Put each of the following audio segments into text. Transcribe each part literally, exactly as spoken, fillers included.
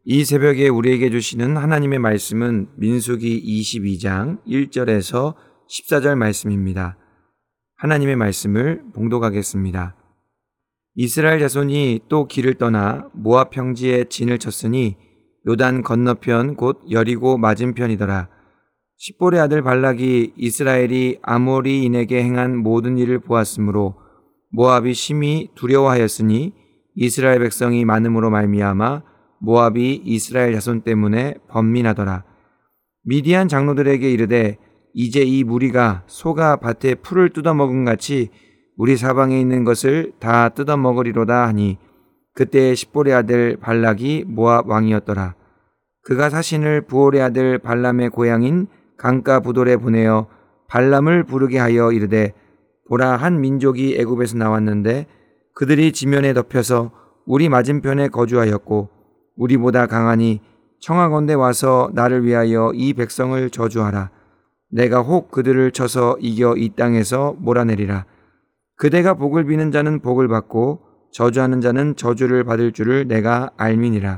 이 새벽에 우리에게 주시는 하나님의 말씀은 민수기 이십이 장 일 절에서 십사 절 말씀입니다. 하나님의 말씀을 봉독하겠습니다. 이스라엘 자손이 또 길을 떠나 모압 평지에 진을 쳤으니 요단 건너편 곧 여리고 맞은편이더라. 십볼의 아들 발락이 이스라엘이 아모리인에게 행한 모든 일을 보았으므로 모압이 심히 두려워하였으니 이스라엘 백성이 많음으로 말미암아 모압이 이스라엘 자손 때문에 번민하더라. 미디안 장로들에게 이르되 이제 이 무리가 소가 밭에 풀을 뜯어먹은 같이 우리 사방에 있는 것을 다 뜯어먹으리로다 하니 그때 십볼의 아들 발락이 모압 왕이었더라. 그가 사신을 부올의 아들 발람의 고향인 강가 부돌에 보내어 발람을 부르게 하여 이르되 보라, 한 민족이 애굽에서 나왔는데 그들이 지면에 덮여서 우리 맞은편에 거주하였고 우리보다 강하니 청하건대 와서 나를 위하여 이 백성을 저주하라. 내가 혹 그들을 쳐서 이겨 이 땅에서 몰아내리라. 그대가 복을 비는 자는 복을 받고 저주하는 자는 저주를 받을 줄을 내가 알미니라.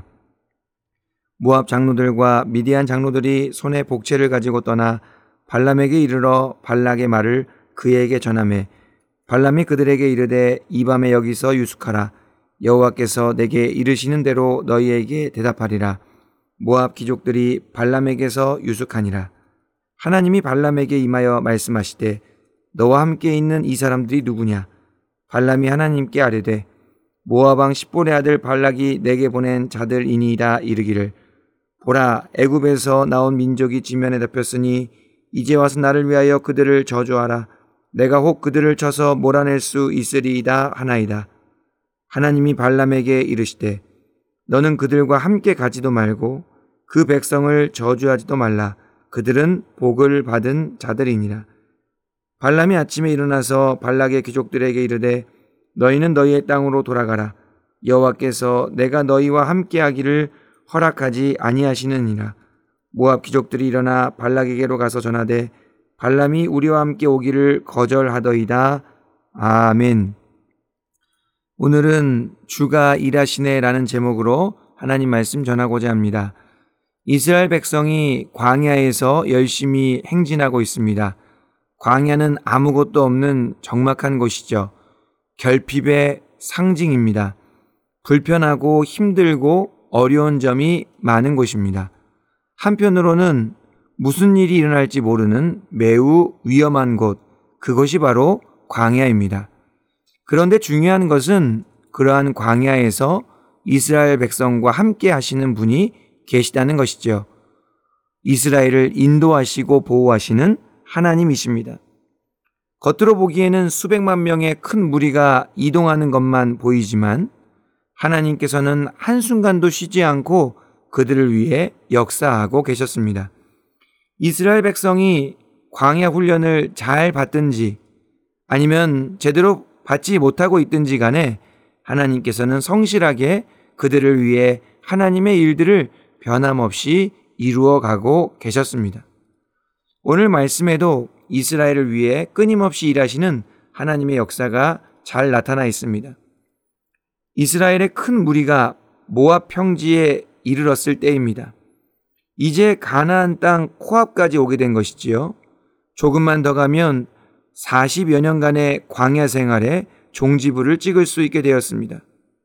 모압 장로들과 미디안 장로들이 손에 복채를 가지고 떠나 발람에게 이르러 발락의 말을 그에게 전하매 발람이 그들에게 이르되 이 밤에 여기서 유숙하라. 여호와께서 내게 이르시는 대로 너희에게 대답하리라. 모압 귀족들이 발람에게서 유숙하니라. 하나님이 발람에게 임하여 말씀하시되 너와 함께 있는 이 사람들이 누구냐? 발람이 하나님께 아뢰되 모압 왕 십볼의 아들 발락이 내게 보낸 자들이니이다 이르기를 보라, 애굽에서 나온 민족이 지면에 덮였으니 이제 와서 나를 위하여 그들을 저주하라. 내가 혹 그들을 쳐서 몰아낼 수 있으리이다 하나이다. 하나님이 발람에게 이르시되 너는 그들과 함께 가지도 말고 그 백성을 저주하지도 말라. 그들은 복을 받은 자들이니라. 발람이 아침에 일어나서 발락의 귀족들에게 이르되 너희는 너희의 땅으로 돌아가라. 여호와께서 내가 너희와 함께하기를 허락하지 아니하시느니라. 모압 귀족들이 일어나 발락에게로 가서 전하되 발람이 우리와 함께 오기를 거절하더이다. 아멘. 오늘은 주가 일하시네라는 제목으로 하나님 말씀 전하고자 합니다. 이스라엘 백성이 광야에서 열심히 행진하고 있습니다. 광야는 아무것도 없는 적막한 곳이죠. 결핍의 상징입니다. 불편하고 힘들고 어려운 점이 많은 곳입니다. 한편으로는 무슨 일이 일어날지 모르는 매우 위험한 곳, 그것이 바로 광야입니다. 그런데 중요한 것은 그러한 광야에서 이스라엘 백성과 함께 하시는 분이 계시다는 것이죠. 이스라엘을 인도하시고 보호하시는 하나님이십니다. 겉으로 보기에는 수백만 명의 큰 무리가 이동하는 것만 보이지만 하나님께서는 한순간도 쉬지 않고 그들을 위해 역사하고 계셨습니다. 이스라엘 백성이 광야 훈련을 잘 받든지 아니면 제대로 받지 못하고 있든지 간에 하나님께서는 성실하게 그들을 위해 하나님의 일들을 변함없이 이루어가고 계셨습니다. 오늘 말씀에도 이스라엘을 위해 끊임없이 일하시는 하나님의 역사가 잘 나타나 있습니다. 이스라엘의 큰 무리가 모압 평지에 이르렀을 때입니다. 이제 가나안 땅 코앞까지 오게 된 것이지요. 조금만 더 가면 사십여 년간의 광야 생활에 종지부를 찍을 수 있게 되었습니다.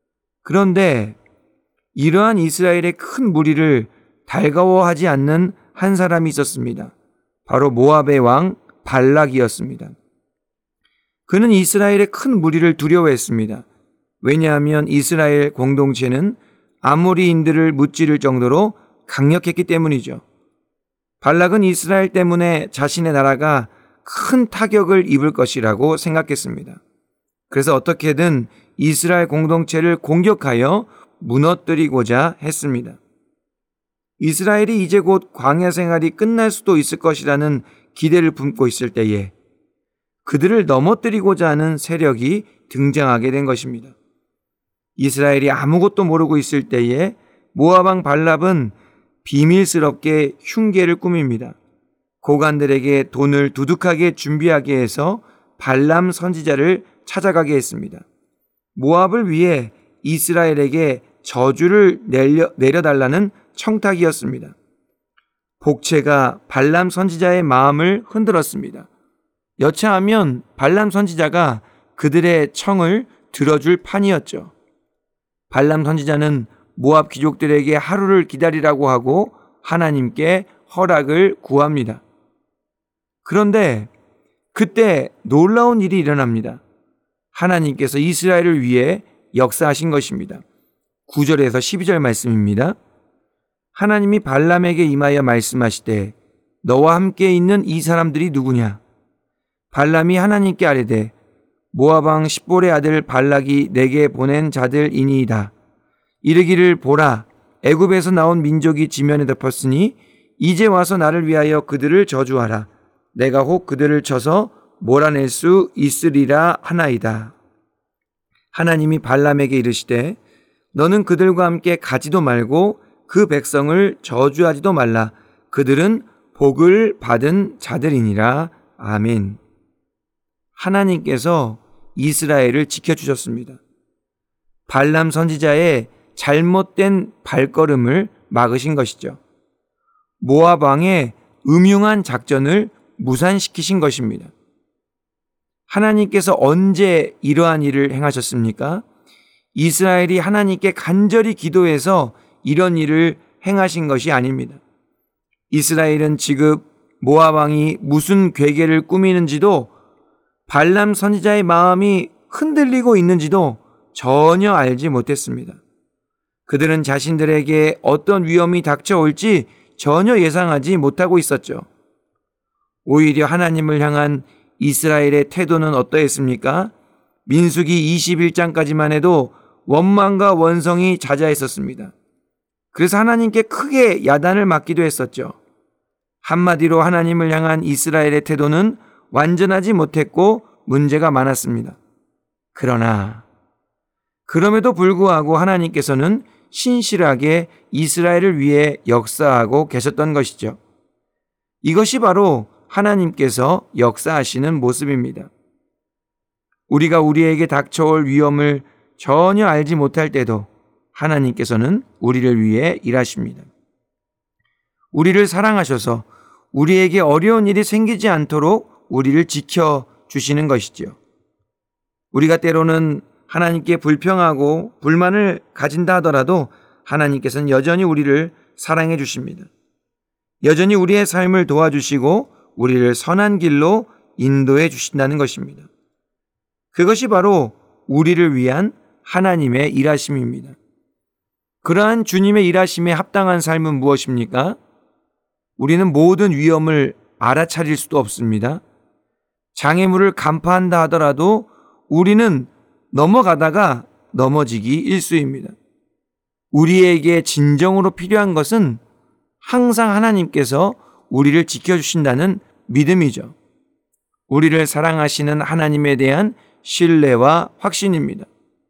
그런데 이러한 이스라엘의 큰 무리를 달가워하지 않는 한 사람이 있었습니다. 바로 모압의 왕 발락이었습니다. 그는 이스라엘의 큰 무리를 두려워했습니다. 왜냐하면 이스라엘 공동체는 아모리인들을 무찌를 정도로 강력했기 때문이죠. 발락은 이스라엘 때문에 자신의 나라가 큰 타격을 입을 것이라고 생각했습니다. 그래서 어떻게든 이스라엘 공동체를 공격하여 무너뜨리고자 했습니다. 이스라엘이 이제 곧 광야 생활이 끝날 수도 있을 것이라는 기대를 품고 있을 때에 그들을 넘어뜨리고자 하는 세력이 등장하게 된 것입니다. 이스라엘이 아무것도 모르고 있을 때에 모압 왕 발람은 비밀스럽게 흉계를 꾸밉니다. 고관들에게 돈을 두둑하게 준비하게 해서 발람 선지자를 찾아가게 했습니다. 모압을 위해 이스라엘에게 저주를 내려, 내려달라는 청탁이었습니다. 복채가 발람 선지자의 마음을 흔들었습니다. 여차하면 발람 선지자가 그들의 청을 들어줄 판이었죠. 발람 선지자는 모압 귀족들에게 하루를 기다리라고 하고 하나님께 허락을 구합니다. 그런데 그때 놀라운 일이 일어납니다. 하나님께서 이스라엘을 위해 역사하신 것입니다. 구 절에서 십이 절 말씀입니다. 하나님이 발람에게 임하여 말씀하시되 너와 함께 있는 이 사람들이 누구냐? 발람이 하나님께 아뢰되 모압 왕 십볼의 아들 발락이 내게 보낸 자들이니이다. 이르기를 보라, 애굽에서 나온 민족이 지면에 덮었으니 이제 와서 나를 위하여 그들을 저주하라. 내가 혹 그들을 쳐서 몰아낼 수 있으리라 하나이다. 하나님이 발람에게 이르시되 너는 그들과 함께 가지도 말고 그 백성을 저주하지도 말라. 그들은 복을 받은 자들이니라. 아멘. 하나님께서 이스라엘을 지켜주셨습니다. 발람 선지자의 잘못된 발걸음을 막으신 것이죠. 모압 왕의 음흉한 작전을 무산시키신 것입니다. 하나님께서 언제 이러한 일을 행하셨습니까? 이스라엘이 하나님께 간절히 기도해서 이런 일을 행하신 것이 아닙니다. 이스라엘은 지금 모압 왕이 무슨 괴계를 꾸미는지도 발람 선지자의 마음이 흔들리고 있는지도 전혀 알지 못했습니다. 그들은 자신들에게 어떤 위험이 닥쳐올지 전혀 예상하지 못하고 있었죠. 오히려 하나님을 향한 이스라엘의 태도는 어떠했습니까? 민수기 이십일 장까지만 해도 원망과 원성이 자자했었습니다. 그래서 하나님께 크게 야단을 맞기도 했었죠. 한마디로 하나님을 향한 이스라엘의 태도는 완전하지 못했고 문제가 많았습니다. 그러나 그럼에도 불구하고 하나님께서는 신실하게 이스라엘을 위해 역사하고 계셨던 것이죠. 이것이 바로 하나님께서 역사하시는 모습입니다. 우리가 우리에게 닥쳐올 위험을 전혀 알지 못할 때도 하나님께서는 우리를 위해 일하십니다. 우리를 사랑하셔서 우리에게 어려운 일이 생기지 않도록 우리를 지켜주시는 것이지요. 우리가 때로는 하나님께 불평하고 불만을 가진다 하더라도 하나님께서는 여전히 우리를 사랑해 주십니다. 여전히 우리의 삶을 도와주시고 우리를 선한 길로 인도해 주신다는 것입니다. 그것이 바로 우리를 위한 하나님의 일하심입니다. 그러한 주님의 일하심에 합당한 삶은 무엇입니까? 우리는 모든 위험을 알아차릴 수도 없습니다. 장애물을 간파한다 하더라도 우리는 넘어가다가 넘어지기 일쑤입니다. 우리에게 진정으로 필요한 것은 항상 하나님께서 우리를 지켜주신다는 믿음이죠. 우리를 사랑하시는 하나님에 대한 신뢰와 확신입니다.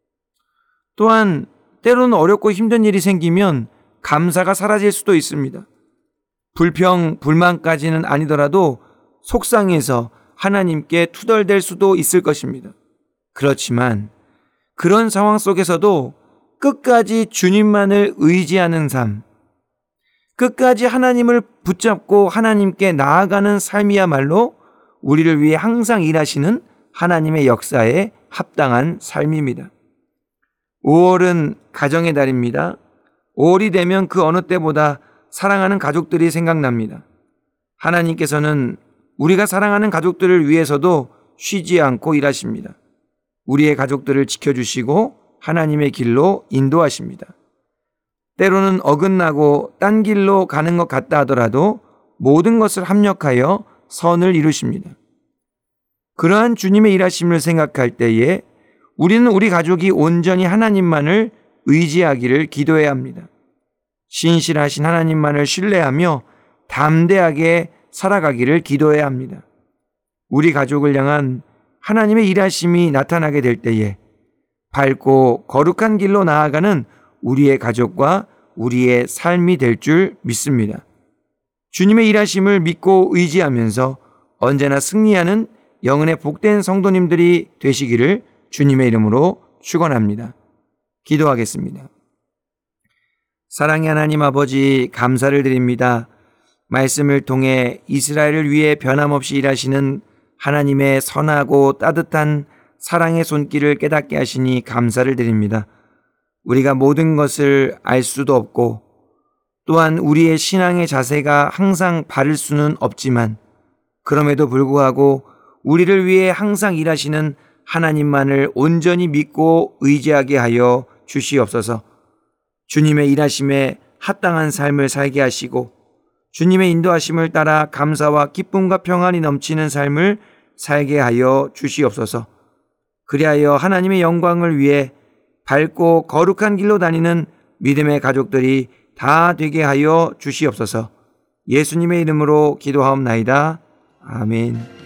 또한 때로는 어렵고 힘든 일이 생기면 감사가 사라질 수도 있습니다. 불평, 불만까지는 아니더라도 속상해서 하나님께 투덜댈 수도 있을 것입니다. 그렇지만 그런 상황 속에서도 끝까지 주님만을 의지하는 삶, 끝까지 하나님을 붙잡고 하나님께 나아가는 삶이야말로 우리를 위해 항상 일하시는 하나님의 역사에 합당한 삶입니다. 오월은 가정의 달입니다. 오월이 되면 그 어느 때보다 사랑하는 가족들이 생각납니다. 하나님께서는 우리가 사랑하는 가족들을 위해서도 쉬지 않고 일하십니다. 우리의 가족들을 지켜주시고 하나님의 길로 인도하십니다. 때로는 어긋나고 딴 길로 가는 것 같다 하더라도 모든 것을 합력하여 선을 이루십니다. 그러한 주님의 일하심을 생각할 때에 우리는 우리 가족이 온전히 하나님만을 의지하기를 기도해야 합니다. 신실하신 하나님만을 신뢰하며 담대하게 살아가기를 기도해야 합니다. 우리 가족을 향한 하나님의 일하심이 나타나게 될 때에 밝고 거룩한 길로 나아가는 우리의 가족과 우리의 삶이 될 줄 믿습니다. 주님의 일하심을 믿고 의지하면서 언제나 승리하는 영혼의 복된 성도님들이 되시기를 주님의 이름으로 축원합니다. 기도하겠습니다. 사랑의 하나님 아버지, 감사를 드립니다. 말씀을 통해 이스라엘을 위해 변함없이 일하시는 하나님의 선하고 따뜻한 사랑의 손길을 깨닫게 하시니 감사를 드립니다. 우리가 모든 것을 알 수도 없고 또한 우리의 신앙의 자세가 항상 바를 수는 없지만 그럼에도 불구하고 우리를 위해 항상 일하시는 하나님만을 온전히 믿고 의지하게 하여 주시옵소서. 주님의 일하심에 합당한 삶을 살게 하시고 주님의 인도하심을 따라 감사와 기쁨과 평안이 넘치는 삶을 살게 하여 주시옵소서. 그리하여 하나님의 영광을 위해 밝고 거룩한 길로 다니는 믿음의 가족들이 다 되게 하여 주시옵소서. 예수님의 이름으로 기도하옵나이다. 아멘.